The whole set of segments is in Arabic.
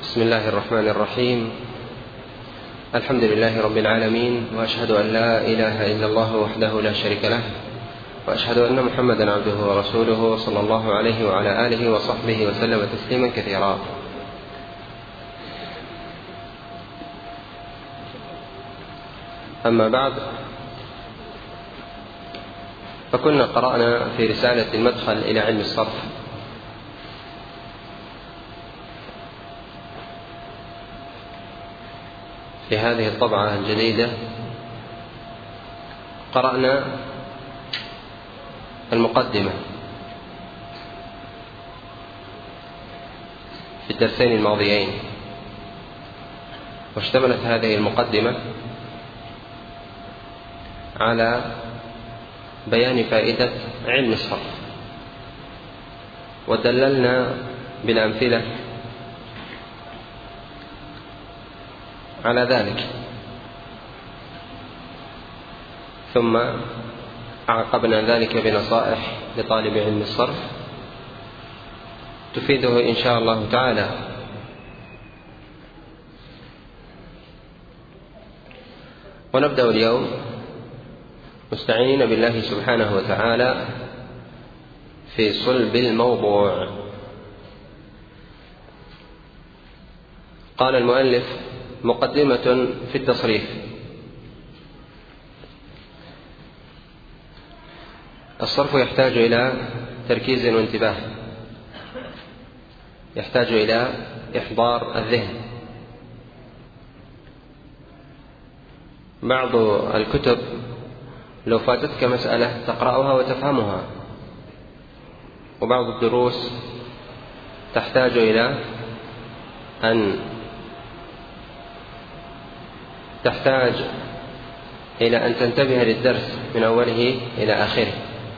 بسم الله الرحمن الرحيم. الحمد لله رب العالمين، وأشهد أن لا إله إلا الله وحده لا شريك له، وأشهد أن محمدا عبده ورسوله صلى الله عليه وعلى آله وصحبه وسلم تسليما كثيرا. أما بعد، فكنا قرأنا في رسالة المدخل إلى علم الصرف في هذه الطبعة الجديدة، قرأنا المقدمة في الدرسين الماضيين، واشتملت هذه المقدمة على بيان فائدة علم الصرف، ودللنا بالأمثلة على ذلك، ثم عاقبنا ذلك بنصائح لطالب علم الصرف تفيده إن شاء الله تعالى. ونبدأ اليوم مستعينين بالله سبحانه وتعالى في صلب الموضوع. قال المؤلف: مقدمة في التصريف. الصرف يحتاج إلى تركيز وانتباه، يحتاج إلى إحضار الذهن. بعض الكتب لو فاتتك مسألة تقرأها وتفهمها، وبعض الدروس تحتاج إلى أن تنتبه للدرس من أوله إلى آخره،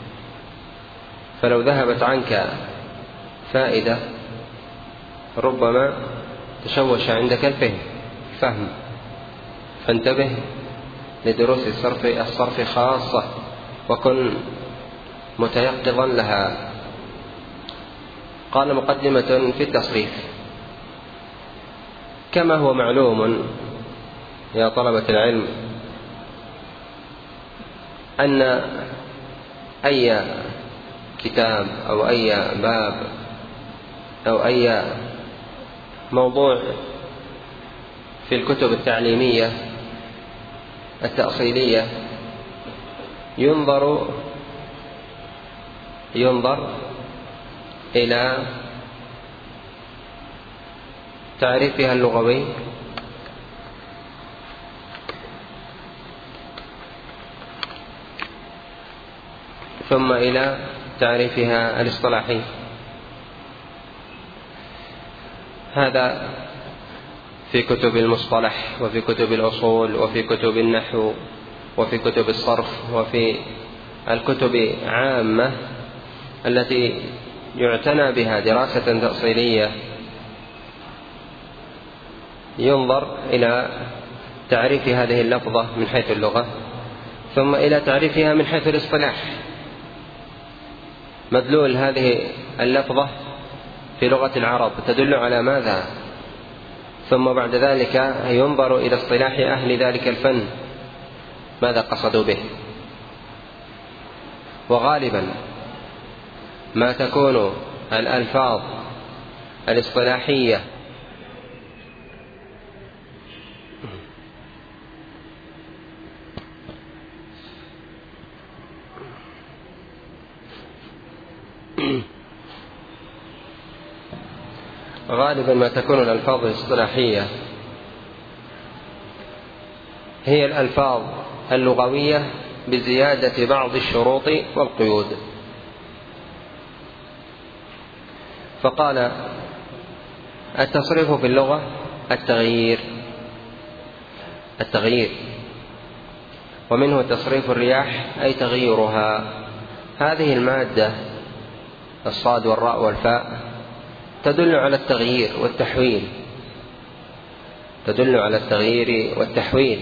فلو ذهبت عنك فائدة ربما تشوش عندك الفهم، فانتبه لدروس الصرف خاصة، وكن متيقظا لها. قال: مقدمة في التصريف. كما هو معلوم يا طلبة العلم أن أي كتاب أو أي باب أو أي موضوع في الكتب التعليمية التأصيلية ينظر إلى تعريفها اللغوي، ثم إلى تعريفها الاصطلاحي. هذا في كتب المصطلح، وفي كتب الأصول، وفي كتب النحو، وفي كتب الصرف، وفي الكتب عامة التي يعتنى بها دراسة تأصيلية. ينظر إلى تعريف هذه اللفظة من حيث اللغة، ثم إلى تعريفها من حيث الاصطلاح، مدلول هذه اللفظة في لغة العرب تدل على ماذا، ثم بعد ذلك ينظر إلى اصطلاح أهل ذلك الفن ماذا قصدوا به. وغالبا ما تكون الألفاظ الاصطلاحية الاصطلاحية هي الألفاظ اللغوية بزيادة بعض الشروط والقيود. فقال: التصريف في اللغة التغيير، ومنه تصريف الرياح أي تغييرها. هذه المادة الصاد والراء والفاء تدل على التغيير والتحويل.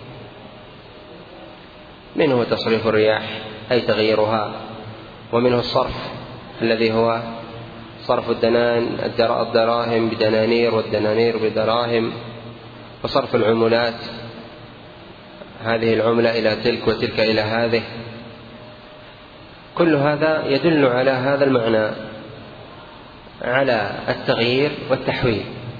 منه تصريف الرياح أي تغييرها، ومنه الصرف الذي هو صرف الدراهم بدنانير والدنانير بدراهم، وصرف العملات، هذه العملة إلى تلك وتلك إلى هذه، كل هذا يدل على هذا المعنى، على التغيير والتحويل.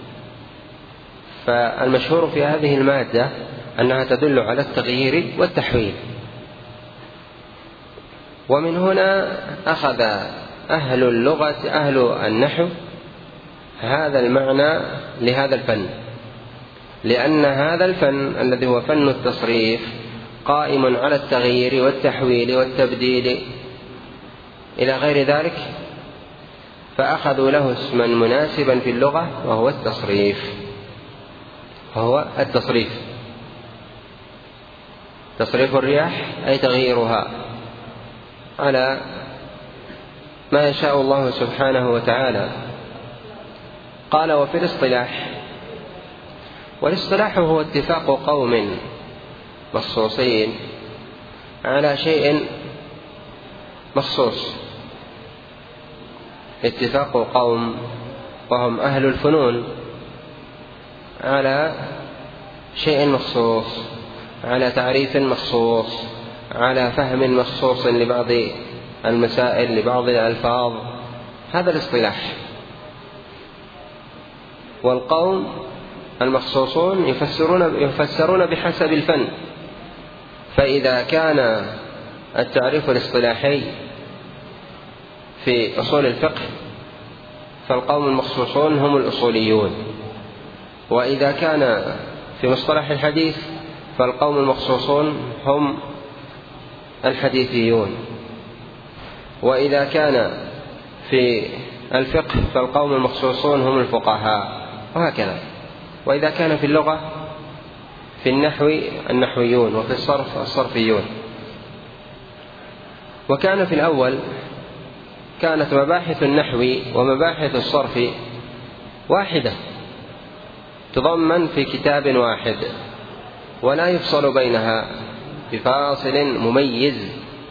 فالمشهور في هذه المادة أنها تدل على التغيير والتحويل. ومن هنا أخذ أهل اللغة أهل النحو هذا المعنى لهذا الفن، لأن هذا الفن الذي هو فن التصريف قائم على التغيير والتحويل والتبديل إلى غير ذلك، فأخذوا له اسما مناسبا في اللغة وهو التصريف. تصريف الرياح أي تغييرها على ما يشاء الله سبحانه وتعالى. قال: وفي الاصطلاح، والاصطلاح هو اتفاق قوم مخصوصين على شيء مخصوص، اتفاق قوم وهم أهل الفنون على شيء مخصوص، على تعريف مخصوص، على فهم مخصوص لبعض المسائل، لبعض الألفاظ، هذا الاصطلاح. والقوم المخصوصون يفسرون بحسب الفن، فإذا كان التعريف الاصطلاحي في أصول الفقه فالقوم المخصوصون هم الأصوليون، وإذا كان في مصطلح الحديث فالقوم المخصوصون هم الحديثيون، وإذا كان في الفقه فالقوم المخصوصون هم الفقهاء، وهكذا. وإذا كان في اللغة في النحو النحويون، وفي الصرف الصرفيون. وكان في الأول كانت مباحث النحو ومباحث الصرف واحدة، تضمن في كتاب واحد ولا يفصل بينها بفاصل مميز.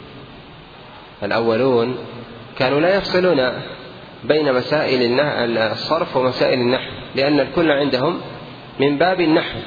الأولون كانوا لا يفصلون بين مسائل الصرف ومسائل النحو، لأن الكل عندهم من باب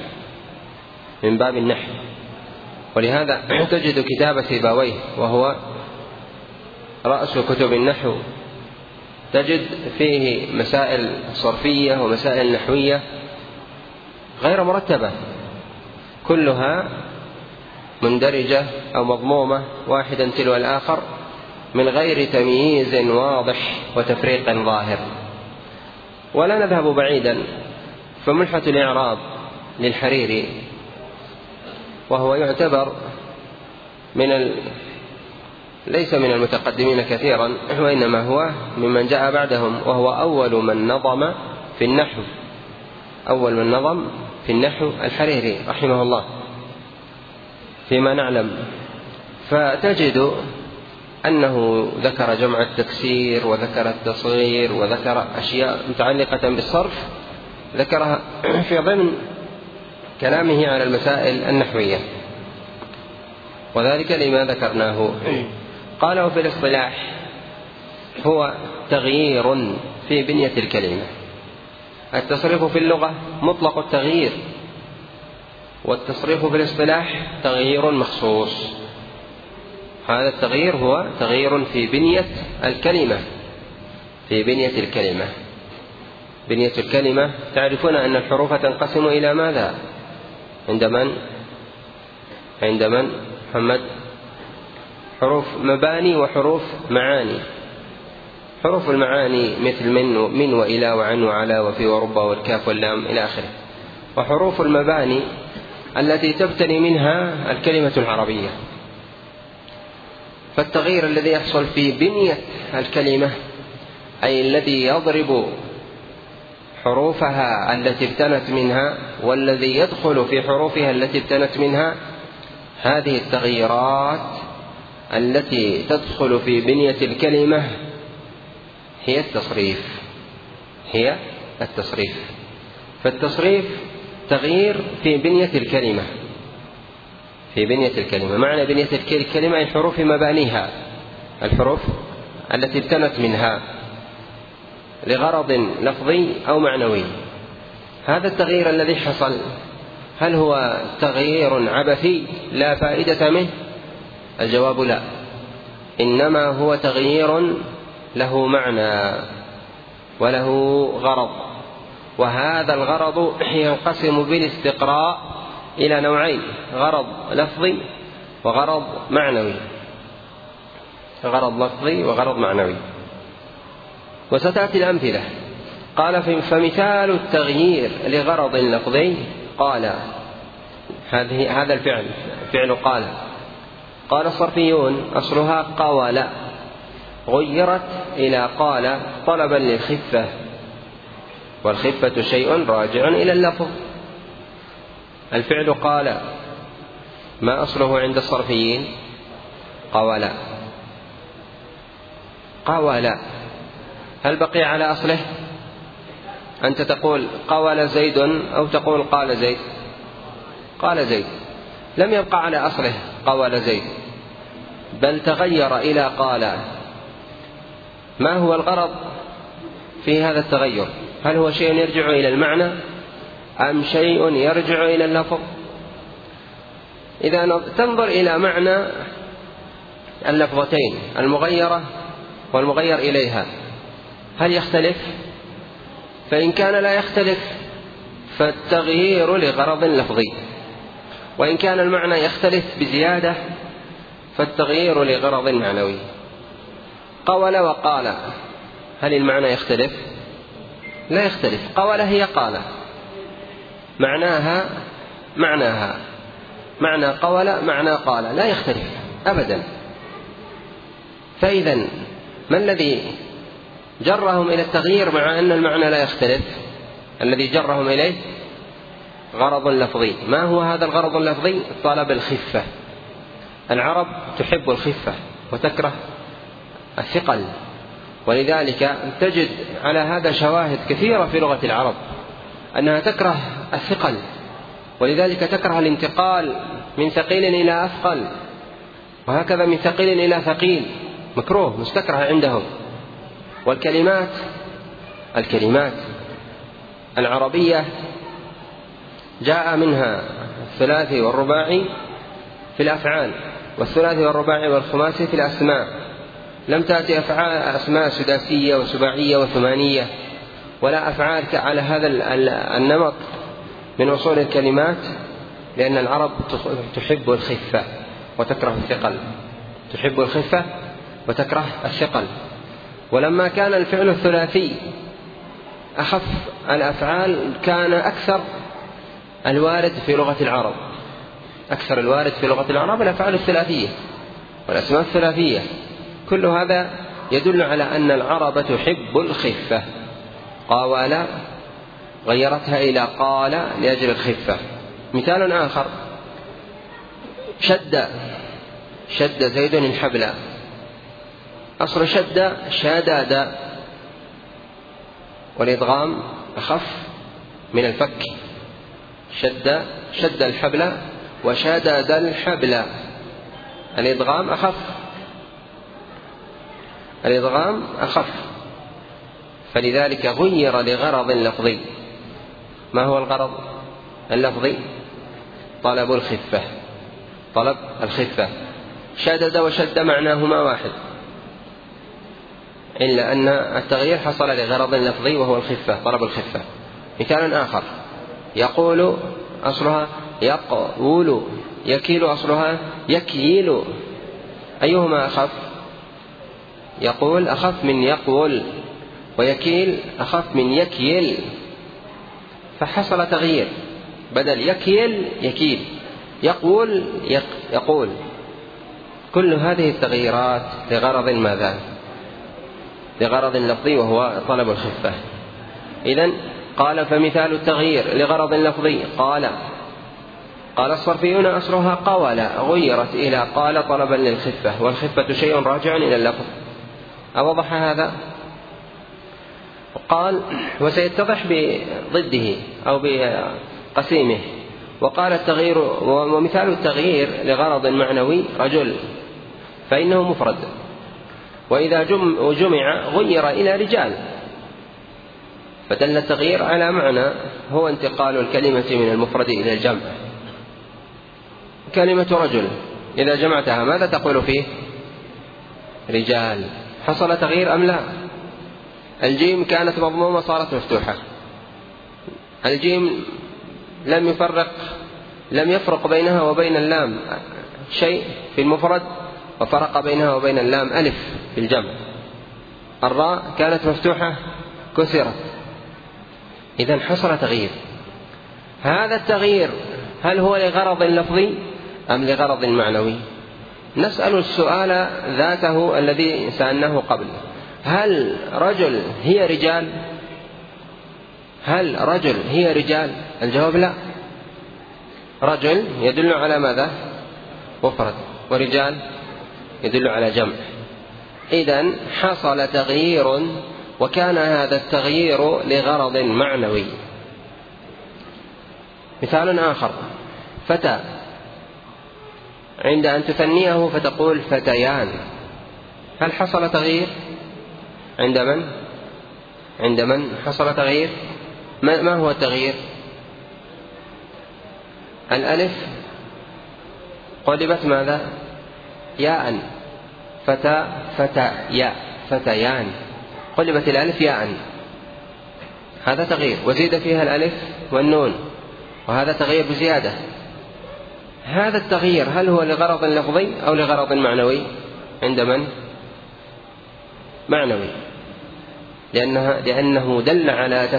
النحو. ولهذا تجد كتاب سيبويه وهو رأس كتب النحو، تجد فيه مسائل صرفية ومسائل نحوية غير مرتبة، كلها مندرجة أو مضمومة واحدا تلو الآخر من غير تمييز واضح وتفريق ظاهر. ولا نذهب بعيدا، فملحة الإعراب للحريري، وهو يعتبر ليس من المتقدمين كثيرا، وإنما هو ممن جاء بعدهم، وهو أول من نظم في النحو الحريري رحمه الله فيما نعلم. فتجد أنه ذكر جمع التكسير، وذكر التصغير، وذكر أشياء متعلقة بالصرف ذكرها في ضمن كلامه على المسائل النحوية، وذلك لما ذكرناه. قال: وفي الاصطلاح هو تغيير في بنية الكلمة. التصريف في اللغة مطلق التغيير، والتصريف في الاصطلاح تغيير مخصوص. هذا التغيير هو تغيير في بنية الكلمة. بنية الكلمة تعرفون أن الحروف تنقسم إلى ماذا؟ عند من محمد؟ حروف مباني وحروف معاني. حروف المعاني مثل من وإلى وعن وعلى وفي ورب والكاف واللام إلى آخره. وحروف المباني التي تبتني منها الكلمة العربية. فالتغيير الذي يحصل في بنية الكلمة، أي الذي يضرب حروفها التي ابتنت منها والذي يدخل في حروفها التي ابتنت منها، هذه التغييرات التي تدخل في بنية الكلمة هي التصريف. فالتصريف تغيير في بنية الكلمة. معنى بنية الكلمة أي حروف مبانيها، الحروف التي ابتنت منها. لغرض لفظي أو معنوي. هذا التغيير الذي حصل هل هو تغيير عبثي لا فائدة منه؟ الجواب لا، إنما هو تغيير له معنى وله غرض، وهذا الغرض ينقسم بالاستقراء إلى نوعين: غرض لفظي وغرض معنوي. غرض لفظي وغرض معنوي، وستأتي الأمثلة. قال: فمثال التغيير لغرض لفظي قال، هذا الفعل فعل قال الصرفيون أصلها قول، غيرت إلى قال طلبا للخفة، والخفة شيء راجع إلى اللفظ. الفعل قال ما أصله عند الصرفيين؟ قول. هل بقي على أصله؟ أنت تقول قول زيد أو تقول قال زيد؟ قال زيد، لم يبقى على أصله قول زيد، بل تغير إلى قال. ما هو الغرض في هذا التغير؟ هل هو شيء يرجع إلى المعنى أم شيء يرجع إلى اللفظ؟ إذا تنظر إلى معنى اللفظتين المغيرة والمغير إليها، هل يختلف؟ فإن كان لا يختلف فالتغيير لغرض لفظي، وإن كان المعنى يختلف بزيادة فالتغيير لغرض معنوي. قول وقال، هل المعنى يختلف؟ لا يختلف. قول هي قال، معنى قول معنى قال، لا يختلف أبدا. فإذا ما الذي جرهم إلى التغيير مع أن المعنى لا يختلف؟ الذي جرهم إليه غرض لفظي. ما هو هذا الغرض اللفظي؟ طلب الخفة. العرب تحب الخفة وتكره الثقل، ولذلك تجد على هذا شواهد كثيرة في لغة العرب أنها تكره الثقل، ولذلك تكره الانتقال من ثقيل إلى أثقل، وهكذا من ثقيل إلى ثقيل، مكروه مستكره عندهم. والكلمات العربية جاء منها الثلاثي والرباعي في الأفعال، والثلاثي والرباعي والخماسي في الأسماء. لم تأتي أسماء سداسية وسباعية وثمانية، ولا أفعال على هذا النمط من أصول الكلمات، لأن العرب تحب الخفة وتكره الثقل. ولما كان الفعل الثلاثي أخف الأفعال كان أكثر الوارد في لغة العرب الأفعال الثلاثية والأسماء الثلاثية. كل هذا يدل على أن العرب تحب الخفة. قال غيرتها إلى قال لأجل الخفة. مثال آخر: شد زيد الحبل. أصل شداد، والإدغام أخف من الفك. شد الحبل وشدد الحبل، الإدغام أخف، فلذلك غير لغرض لفظي. ما هو الغرض اللفظي؟ طلب الخفة. شدد وشد معناهما واحد، إلا أن التغيير حصل لغرض لفظي وهو الخفة، طلب الخفة. مثال آخر: يقول أصلها يقول، يكيل أصلها يكيل، أيهما أخف؟ يقول أخف من يقول، ويكيل أخف من يكيل، فحصل تغيير، بدل يكيل يكيل، يقول يقول. كل هذه التغييرات لغرض ماذا؟ لغرض لفظي وهو طلب الخفة. إذن قال: فمثال التغيير لغرض لفظي قال الصرفيون أصلها قول، غيرت إلى قال طلبا للخفة، والخفة شيء راجع إلى اللفظ. أوضح هذا؟ قال: وسيتضح بضده أو بقسيمه. وقال: التغيير ومثال التغيير لغرض معنوي رجل، فإنه مفرد، وإذا جمع غير إلى رجال، فدل التغيير على معنى هو انتقال الكلمة من المفرد إلى الجمع. كلمة رجل إذا جمعتها ماذا تقول فيه؟ رجال. حصل تغيير أم لا؟ الجيم كانت مضمومة صارت مفتوحة. الجيم لم يفرق بينها وبين اللام شيء في المفرد، وفرق بينها وبين اللام ألف في الجمع. الراء كانت مفتوحة كسرت. إذن حصل تغيير. هذا التغيير هل هو لغرض لفظي أم لغرض معنوي؟ نسأل السؤال ذاته الذي سألناه قبل: هل رجل هي رجال؟ هل رجل هي رجال؟ الجواب لا. رجل يدل على ماذا؟ مفرد، ورجال يدل على جمع. إذن حصل تغيير، وكان هذا التغيير لغرض معنوي. مثال آخر: فتى، عند أن تثنيه فتقول فتيان، هل حصل تغيير؟ عند من حصل تغيير؟ ما هو التغيير؟ الألف قلبت ماذا؟ ياء. فتى فتى فتيان، قلبت الألف ياء، هذا تغيير، وزيد فيها الألف والنون، وهذا تغيير بزيادة. هذا التغيير هل هو لغرض لفظي أو لغرض معنوي؟ عند من؟ معنوي، لأنه دل على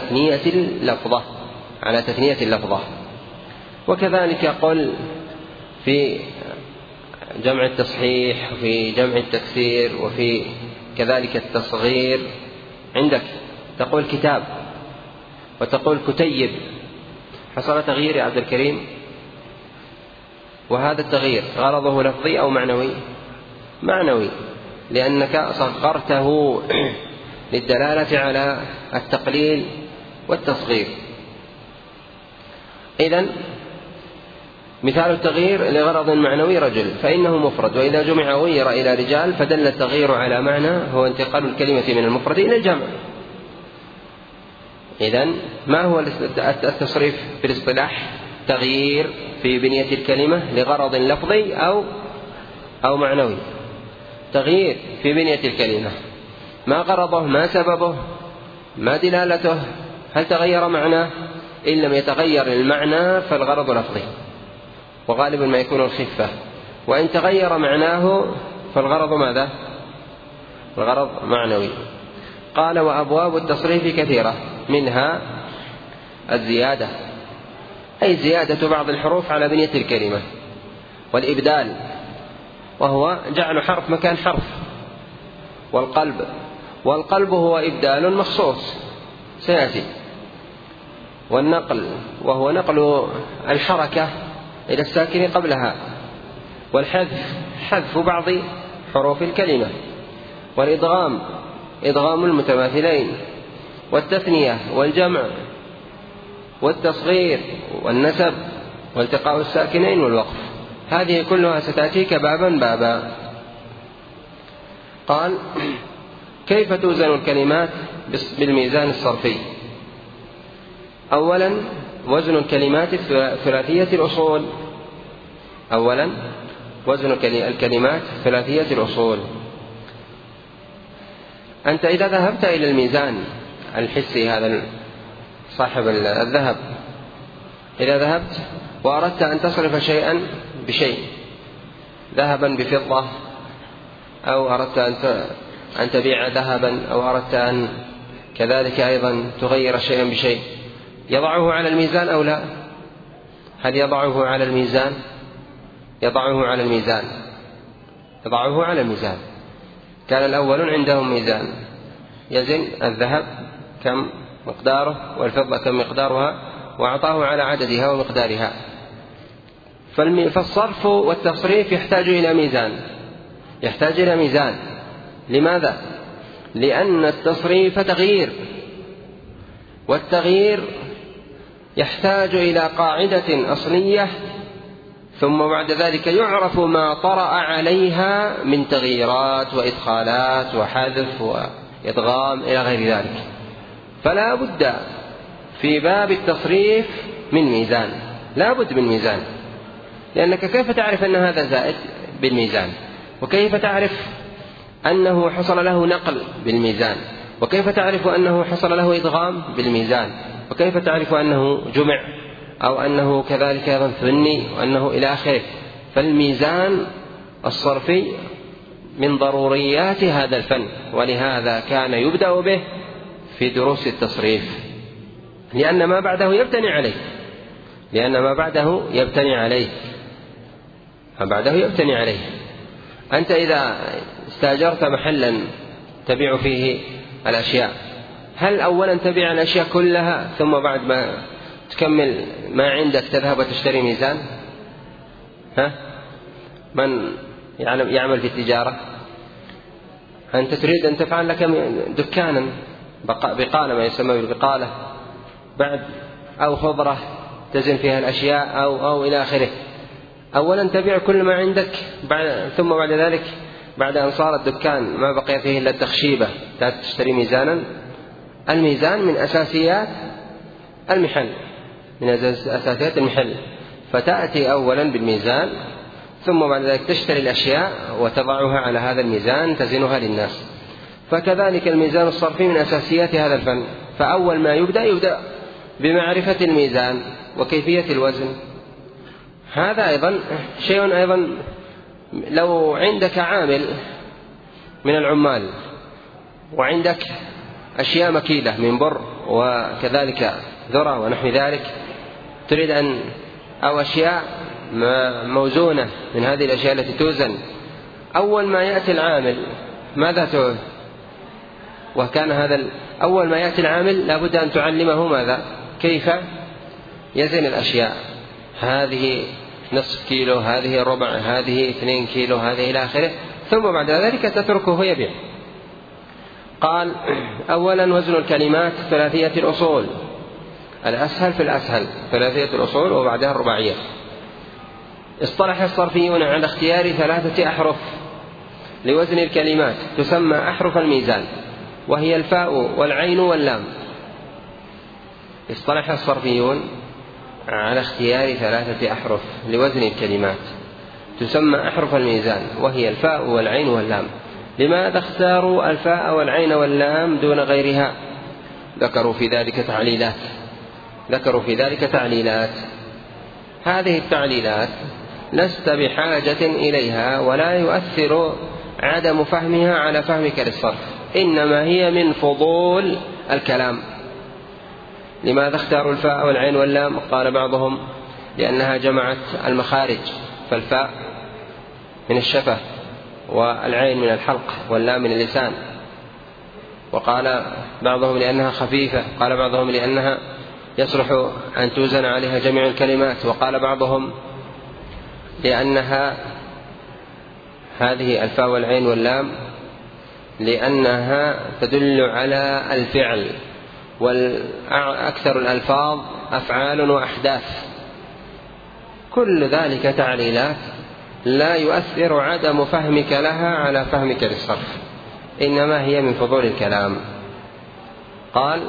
تثنية اللفظة. وكذلك قل في جمع التصحيح، وفي جمع التكسير، وفي كذلك التصغير. عندك تقول كتاب وتقول كتيب، حصل تغيير يا عبد الكريم. وهذا التغيير غرضه لفظي أو معنوي؟ معنوي، لأنك صغرته للدلالة على التقليل والتصغير. إذن مثال التغيير لغرض معنوي رجل، فإنه مفرد، وإذا جمع غير إلى رجال فدل التغيير على معنى هو انتقال الكلمة من المفرد إلى الجمع. إذن ما هو التصريف في الاصطلاح؟ تغيير في بنية الكلمة لغرض لفظي أو معنوي. تغيير في بنية الكلمة، ما غرضه، ما سببه، ما دلالته، هل تغير معناه؟ إن لم يتغير المعنى فالغرض لفظي، وغالبا ما يكون الخفة. وإن تغير معناه فالغرض ماذا؟ الغرض معنوي. قال: وأبواب التصريف كثيرة، منها الزيادة، أي زيادة بعض الحروف على بنية الكلمة، والإبدال وهو جعل حرف مكان حرف، والقلب هو إبدال مخصوص سيأتي، والنقل وهو نقل الحركة إلى الساكن قبلها، والحذف حذف بعض حروف الكلمة، والإدغام إدغام المتماثلين، والتثنية والجمع، والتصغير والنسب، والتقاء الساكنين والوقف. هذه كلها ستأتيك بابا. قال: كيف توزن الكلمات بالميزان الصرفي؟ أولا وزن الكلمات ثلاثية الأصول. أولا وزن الكلمات ثلاثية الأصول. أنت إذا ذهبت إلى الميزان الحسي، هذا صاحب الذهب، إذا ذهبت وأردت أن تصرف شيئا بشيء، ذهبا بفضة، أو أردت أن تبيع ذهبا، أو أردت أن كذلك أيضا تغير شيئا بشيء، يضعه على الميزان أو لا؟ هل يضعه على الميزان؟ يضعه على الميزان. كان الأولون عندهم ميزان يزن الذهب كم مقداره والفضة كم مقدارها، وأعطاه على عددها ومقدارها. فالصرف والتصريف يحتاج إلى ميزان. لماذا؟ لأن التصريف تغيير، والتغيير يحتاج إلى قاعدة أصلية، ثم بعد ذلك يعرف ما طرأ عليها من تغييرات وإدخالات وحذف وإدغام إلى غير ذلك. فلا بد في باب التصريف من ميزان، لا بد من ميزان، لأنك كيف تعرف أن هذا زائد؟ بالميزان. وكيف تعرف أنه حصل له نقل؟ بالميزان. وكيف تعرف أنه حصل له إدغام؟ بالميزان. وكيف تعرف أنه جمع أو أنه كذلك أيضا ثني وأنه إلى آخره؟ فالميزان الصرفي من ضروريات هذا الفن، ولهذا كان يبدأ به في دروس التصريف، لأن ما بعده يبتني عليه، ما بعده يبتني عليه. أنت إذا استأجرت محلا تبيع فيه الأشياء، هل أولا تبيع الأشياء كلها ثم بعد ما تكمل ما عندك تذهب وتشتري ميزان؟ من يعمل في التجارة، أنت تريد أن تفعل لك دكانا بقالة، ما يسمى بالبقالة، بعد أو خضرة تزن فيها الأشياء أو إلى آخره. أولا تبيع كل ما عندك، ثم بعد ذلك بعد أن صار الدكان ما بقي فيه إلا التخشيبة تشتري ميزانا. الميزان من أساسيات المحل، فتأتي أولا بالميزان، ثم بعد ذلك تشتري الأشياء وتضعها على هذا الميزان تزنها للناس. فكذلك الميزان الصرفي من أساسيات هذا الفن، فأول ما يبدأ بمعرفة الميزان وكيفية الوزن. هذا أيضا شيء أيضا، لو عندك عامل من العمال وعندك أشياء مكيلة من بر وكذلك ذرة ونحو ذلك، تريد أو أشياء موزونة من هذه الأشياء التي توزن، أول ما يأتي العامل ماذا وكان هذا أول ما يأتي العامل لابد أن تعلمه ماذا؟ كيف يزن الأشياء، هذه نصف كيلو، هذه ربع، هذه 2 كيلو، هذه إلى آخره، ثم بعد ذلك تتركه يبيع. قال: أولا وزن الكلمات 3 الأصول، الأسهل في الأسهل 3 الأصول وبعدها الرباعية. اصطلح الصرفيون على اختيار 3 أحرف لوزن الكلمات تسمى أحرف الميزان، وهي الفاء والعين واللام. اصطلح الصرفيون على اختيار 3 أحرف لوزن الكلمات تسمى أحرف الميزان، وهي الفاء والعين واللام. لماذا اختاروا الفاء والعين واللام دون غيرها؟ ذكروا في ذلك تعليلات. هذه التعليلات لست بحاجة إليها، ولا يؤثر عدم فهمها على فهمك للصرف، إنما هي من فضول الكلام. لماذا اختاروا الفاء والعين واللام؟ قال بعضهم: لأنها جمعت المخارج، فالفاء من الشفة، والعين من الحلق، واللام من اللسان. وقال بعضهم لأنها خفيفة، قال بعضهم لأنها يصلح أن توزن عليها جميع الكلمات، وقال بعضهم لأنها هذه الفاء والعين واللام لأنها تدل على الفعل، والأكثر الألفاظ أفعال وأحداث. كل ذلك تعليلات لا يؤثر عدم فهمك لها على فهمك للصرف، إنما هي من فضول الكلام. قال: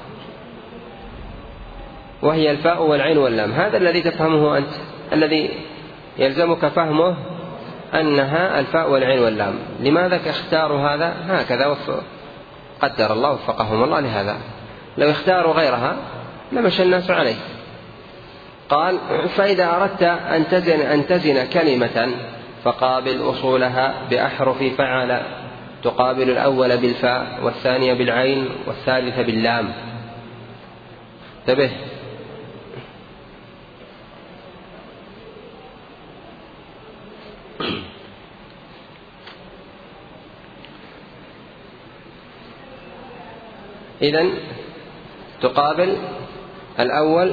وهي الفاء والعين واللام. هذا الذي تفهمه أنت، الذي يلزمك فهمه أنها الفاء والعين واللام. لماذا اختاروا هذا؟ هكذا قدر الله وفقهم الله لهذا، لو اختاروا غيرها لمشى الناس عليه. قال: فإذا أردت أن تزن كلمة فقابل أصولها بأحرف فعل، تقابل الأول بالفاء، والثانية بالعين، والثالثة باللام. انتبه. إذن تقابل الأول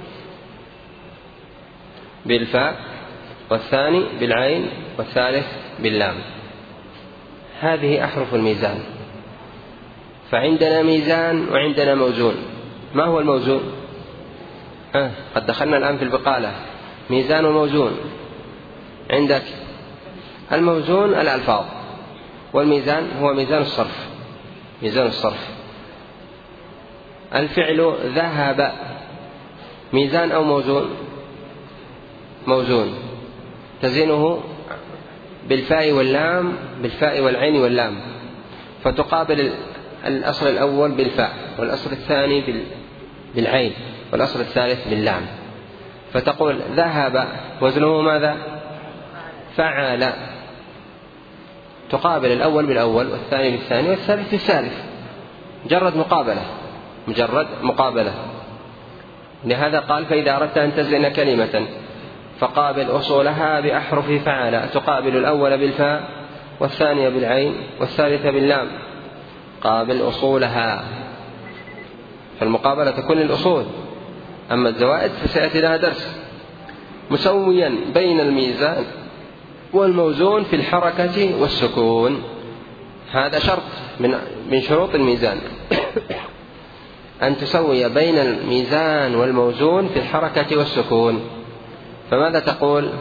بالفاء، والثاني بالعين، والثالث باللام. هذه أحرف الميزان. فعندنا ميزان وعندنا موزون. ما هو الموزون؟ قد دخلنا الآن في البقالة، ميزان وموزون. عندك الموزون الألفاظ، والميزان هو ميزان الصرف. الفعل ذهب ميزان أو موزون؟ موزون، تزينه بالفاء واللام، بالفاء والعين واللام، فتقابل الأصل الأول بالفاء، والأصل الثاني بالعين، والأصل الثالث باللام، فتقول ذهب وزنه ماذا؟ فعل، تقابل الأول بالأول والثاني بالثاني والثالث بالثالث، مجرد مقابلة. لهذا قال فإذا أردت أن تزن كلمة فقابل أصولها بأحرف فعل، تقابل الأول بالفاء والثانية بالعين والثالثة باللام، قابل أصولها، فالمقابلة تكون للأصول. أما الزوائد فسيأتي لها درس. مسويا بين الميزان والموزون في الحركة والسكون، هذا شرط من شروط الميزان أن تسوي بين الميزان والموزون في الحركة والسكون. فماذا تقول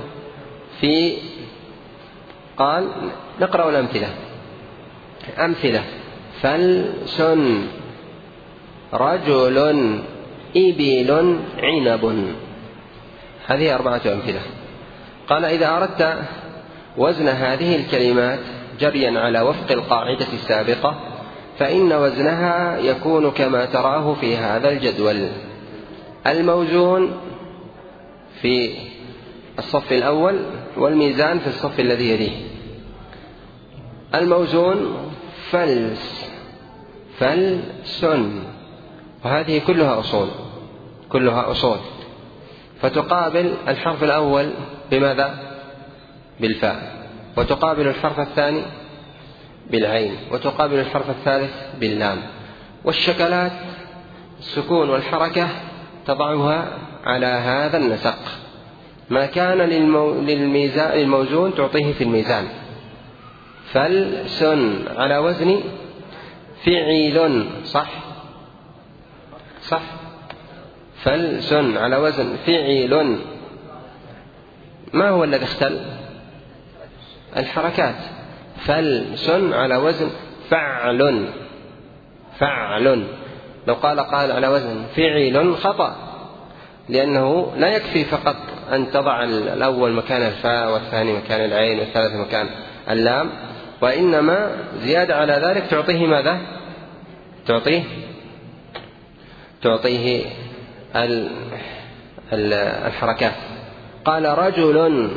قال نقرأ الأمثلة. فلس، رجل، إبل، عنب. هذه 4 أمثلة. قال إذا أردت وزن هذه الكلمات جريا على وفق القاعدة السابقة فإن وزنها يكون كما تراه في هذا الجدول: الموزون في الصف الأول والميزان في الصف الذي يليه. الموزون فلس، وهذه كلها أصول، فتقابل الحرف الأول بماذا؟ بالفاء، وتقابل الحرف الثاني بالعين، وتقابل الحرف الثالث باللام. والشكلات السكون والحركة تضعها على هذا النسق، ما كان للموزون تعطيه في الميزان. فلس على وزن فعيل، صح؟ فلس على وزن فعيل. ما هو الذي اختل؟ الحركات. فلس على وزن فعل. لو قال على وزن فعيل خطأ، لأنه لا يكفي فقط أن تضع الأول مكان الفاء والثاني مكان العين والثالث مكان اللام، وإنما زيادة على ذلك تعطيه ماذا؟ تعطيه الحركات. قال رجل،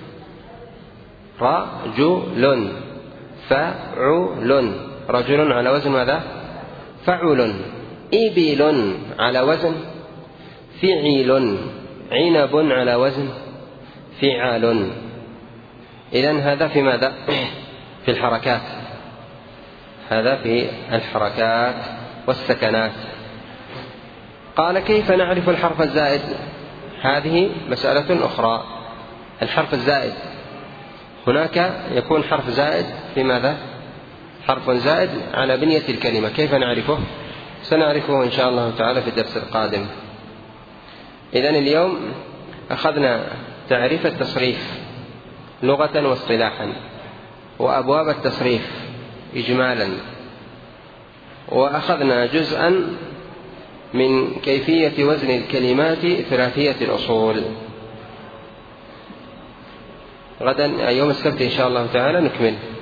فعل، رجل على وزن ماذا؟ فعل. إبل على وزن فعيل، عنب على وزن فعال. إذن هذا في ماذا؟ في الحركات، هذا في الحركات والسكنات. قال كيف نعرف الحرف الزائد؟ هذه مسألة أخرى. الحرف الزائد هناك يكون حرف زائد في ماذا؟ حرف زائد على بنية الكلمة. كيف نعرفه؟ سنعرفه إن شاء الله تعالى في الدرس القادم. إذن اليوم أخذنا تعريف التصريف لغة واصطلاحا، وأبواب التصريف إجمالا، وأخذنا جزءا من كيفية وزن الكلمات ثلاثية الأصول. غدا يوم السبت إن شاء الله تعالى نكمل.